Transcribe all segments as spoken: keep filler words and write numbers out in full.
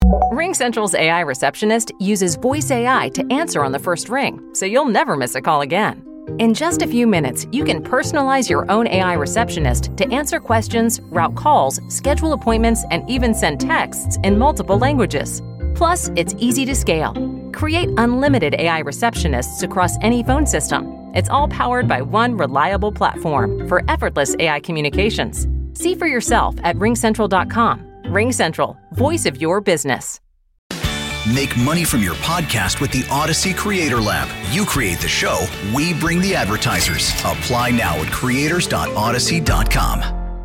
RingCentral's A I receptionist uses voice A I to answer on the first ring, so you'll never miss a call again. In just a few minutes, you can personalize your own A I receptionist to answer questions, route calls, schedule appointments, and even send texts in multiple languages. Plus, it's easy to scale. Create unlimited A I receptionists across any phone system. It's all powered by one reliable platform for effortless A I communications. See for yourself at ring central dot com. RingCentral, voice of your business. Make money from your podcast with the Odyssey Creator Lab. You create the show, we bring the advertisers. Apply now at creators dot odyssey dot com.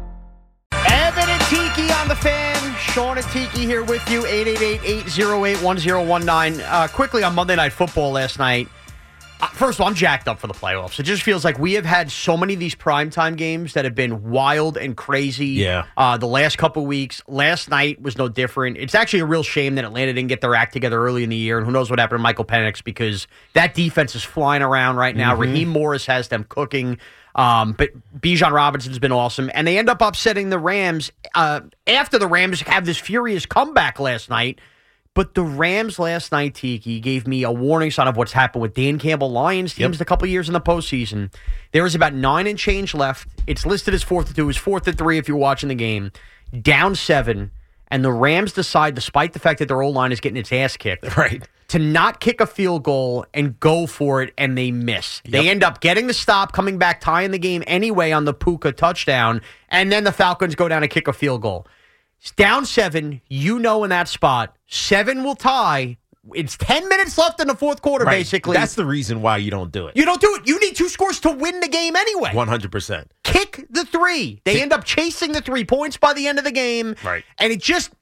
Evan and Tiki on the Fan. Sean and Tiki here with you. eight eight eight, eight oh eight, one oh one nine. Uh, quickly on Monday Night Football last night. Uh, first of all, I'm jacked up for the playoffs. It just feels like we have had so many of these primetime games that have been wild and crazy. Yeah. Uh, the last couple weeks. Last night was no different. It's actually a real shame that Atlanta didn't get their act together early in the year. And who knows what happened to Michael Penix, because that defense is flying around right now. Mm-hmm. Raheem Morris has them cooking. Um, but Bijan Robinson's been awesome. And they end up upsetting the Rams uh, after the Rams have this furious comeback last night. But the Rams last night, Tiki, gave me a warning sign of what's happened with Dan Campbell Lions teams yep. a couple years in the postseason. There was about nine and change left. It's listed as fourth and two. It was fourth and three if you're watching the game. Down seven. And the Rams decide, despite the fact that their O-line is getting its ass kicked, right, to not kick a field goal and go for it, and they miss. Yep. They end up getting the stop, coming back, tying the game anyway on the Puka touchdown, and then the Falcons go down and kick a field goal. It's down seven, you know in that spot. Seven will tie. It's ten minutes left in the fourth quarter, right. basically. That's the reason why you don't do it. You don't do it. You need two scores to win the game anyway. one hundred percent. Kick the three. They Kick. end up chasing the three points by the end of the game. Right. And it just,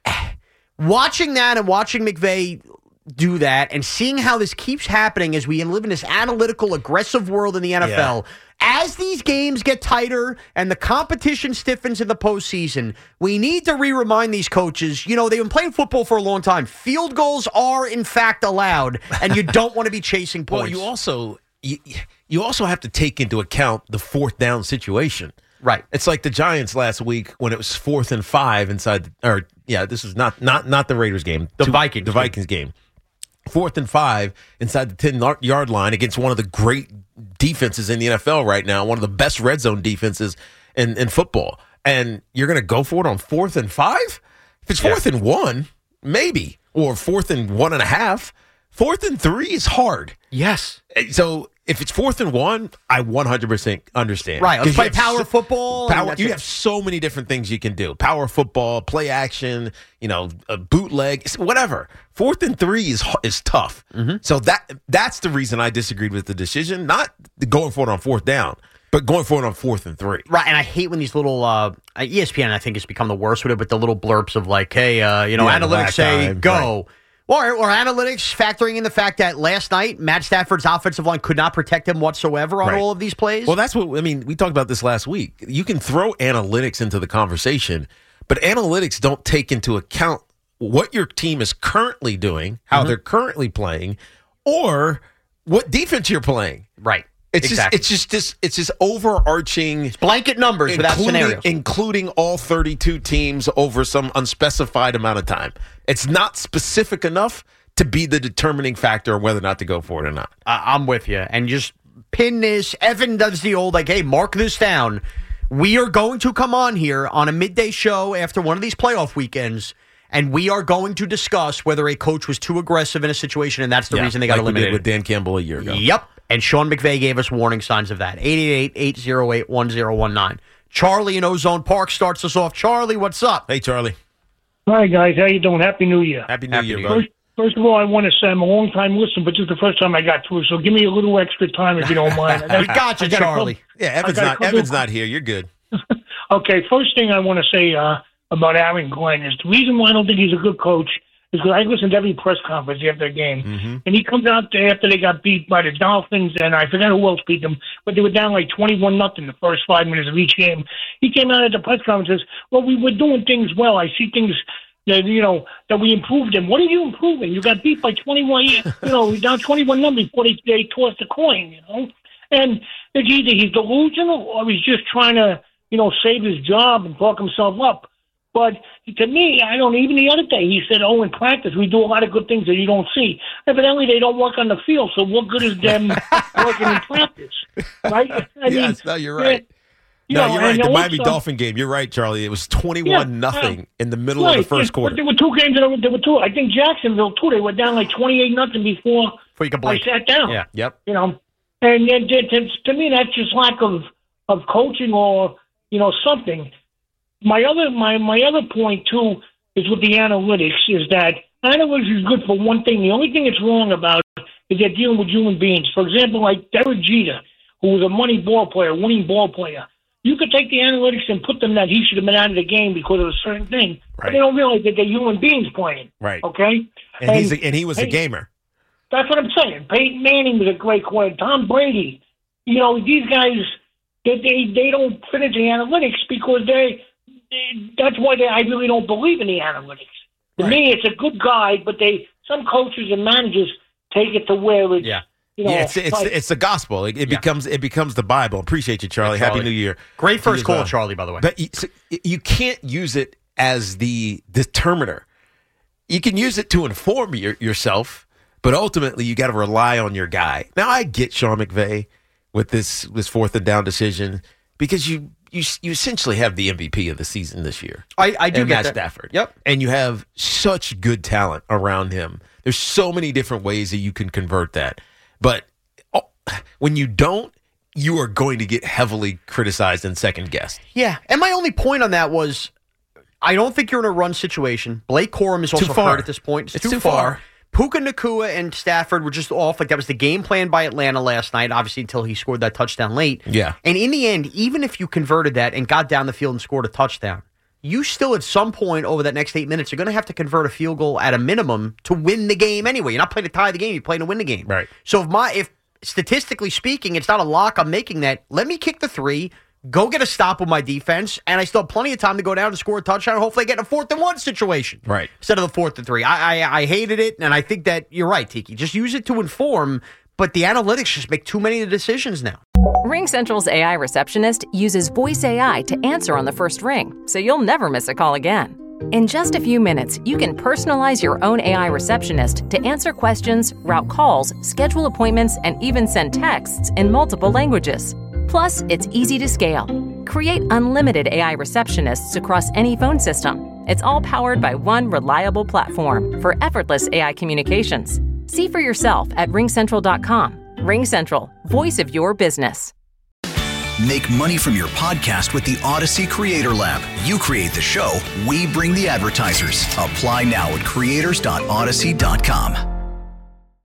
watching that and watching McVay do that and seeing how this keeps happening as we live in this analytical, aggressive world in the N F L. Yeah. As these games get tighter and the competition stiffens in the postseason, we need to re-remind these coaches, you know, they've been playing football for a long time. Field goals are, in fact, allowed, and you don't want to be chasing points. Well, you also, you, you also have to take into account the fourth down situation. Right. It's like the Giants last week when it was fourth and five inside, the, or, yeah, this is not not not the Raiders game. The Two, Vikings. The Vikings game. Fourth and five inside the ten-yard line against one of the great defenses in the N F L right now, one of the best red zone defenses in, in football. And you're going to go for it on fourth and five? If it's fourth yeah. and one, maybe. Or fourth and one and a half. Fourth and three is hard. Yes. So if it's fourth and one, I one hundred percent understand. Right. Let's play power so, football. Power, you it. have so many different things you can do. Power football, play action, you know, a bootleg, whatever. Fourth and three is is tough. Mm-hmm. So that that's the reason I disagreed with the decision. Not going for it on fourth down, but going for it on fourth and three. Right, and I hate when these little uh, E S P N, I think, has become the worst with it, but the little blurps of like, hey, uh, you know, yeah, analytics say time, go. Right. Or, or analytics factoring in the fact that last night, Matt Stafford's offensive line could not protect him whatsoever on right. all of these plays. Well, that's what, I mean, we talked about this last week. You can throw analytics into the conversation, but analytics don't take into account what your team is currently doing, how mm-hmm. they're currently playing, or what defense you're playing. Right. It's exactly. just it's just this it's this overarching it's blanket numbers without scenarios, including all thirty-two teams over some unspecified amount of time. It's not specific enough to be the determining factor of whether or not to go for it or not. Uh, I'm with you, and just pin this. Evan does the old like, hey, mark this down. We are going to come on here on a midday show after one of these playoff weekends, and we are going to discuss whether a coach was too aggressive in a situation, and that's the yeah, reason they got like eliminated we did with Dan Campbell a year ago. Yep. And Sean McVay gave us warning signs of that. eight eight eight, eight oh eight, one oh one nine. Charlie in Ozone Park starts us off. Charlie, what's up? Hey, Charlie. Hi, guys. How you doing? Happy New Year. Happy New Happy Year, New bro. First, first of all, I want to say I'm a long-time listener, but this is the first time I got through, so give me a little extra time if you don't mind. We got you, got Charlie. Couple, yeah, Evan's not couple, Evan's not here. You're good. Okay, first thing I want to say uh, about Aaron Glenn is the reason why I don't think he's a good coach is because I listened to every press conference after the game. Mm-hmm. And he comes out there after they got beat by the Dolphins, and I forget who else beat them, but they were down like twenty-one nothing the first five minutes of each game. He came out at the press conference and says, well, we were doing things well. I see things that, you know, that we improved in. What are you improving? You got beat by twenty-one, you know, down twenty-one nothing before they, they tossed the coin, you know. And it's either he's delusional or he's just trying to, you know, save his job and talk himself up. But to me, I don't, even the other day, he said, oh, in practice, we do a lot of good things that you don't see. Evidently, they don't work on the field, so what good is them working in practice? Right? I yes, mean, no, you're right. You no, know, you're right. The also, Miami Dolphin game, you're right, Charlie. It was twenty-one nothing yeah, in the middle right. of the first But quarter. there were two games, that were, there were two. I think Jacksonville, too, they were down like twenty-eight nothing before, Before you could I blink. sat down. Yeah. Yep. You know, and, and to, to, to me, that's just lack of, of coaching or, you know, something. My other my, my other point, too, is with the analytics, is that analytics is good for one thing. The only thing it's wrong about is they're dealing with human beings. For example, like Derek Jeter, who was a money ball player, winning ball player. You could take the analytics and put them that he should have been out of the game because of a certain thing. Right. But they don't realize that they're human beings playing. Right. Okay? And, he's a, and he was a hey, gamer. That's what I'm saying. Peyton Manning was a great player. Tom Brady. You know, these guys, they they, they don't fit into the analytics because they, they that's why they, I really don't believe in the analytics. To Right. me, it's a good guide, but they some coaches and managers take it to where it's, Yeah. you know, Yeah, it's it's, like, it's the gospel. It, it Yeah. becomes it becomes the Bible. Appreciate you, Charlie. Yeah, Charlie. Happy New Year. Great To you first as call, well. Charlie, by the way. But you, so you can't use it as the determiner. You can use it to inform your, yourself, but ultimately you got to rely on your guy. Now I get Sean McVay with this this fourth and down decision because you you you essentially have the M V P of the season this year. I, I do and get Matt that. Stafford. Yep. And you have such good talent around him. There's so many different ways that you can convert that. But oh, when you don't, you are going to get heavily criticized and second guessed. Yeah. And my only point on that was I don't think you're in a run situation. Blake Corum is also Too far. hurt at this point. It's, It's too, too far. far. Puka Nacua and Stafford were just off. Like that was the game plan by Atlanta last night, obviously until he scored that touchdown late. Yeah. And in the end, even if you converted that and got down the field and scored a touchdown, you still at some point over that next eight minutes are going to have to convert a field goal at a minimum to win the game anyway. You're not playing to tie the game, you're playing to win the game. Right. So if my if statistically speaking, it's not a lock I'm making that, let me kick the three, go get a stop with my defense, and I still have plenty of time to go down and score a touchdown and hopefully get in a fourth and one situation. Right. Instead of the fourth and three. I, I I hated it, and I think that you're right, Tiki. Just use it to inform, but the analytics just make too many of the decisions now. RingCentral's A I receptionist uses voice A I to answer on the first ring, so you'll never miss a call again. In just a few minutes, you can personalize your own A I receptionist to answer questions, route calls, schedule appointments, and even send texts in multiple languages. Plus, it's easy to scale. Create unlimited A I receptionists across any phone system. It's all powered by one reliable platform for effortless A I communications. See for yourself at ring central dot com. RingCentral, voice of your business. Make money from your podcast with the Odyssey Creator Lab. You create the show, we bring the advertisers. Apply now at creators dot odyssey dot com.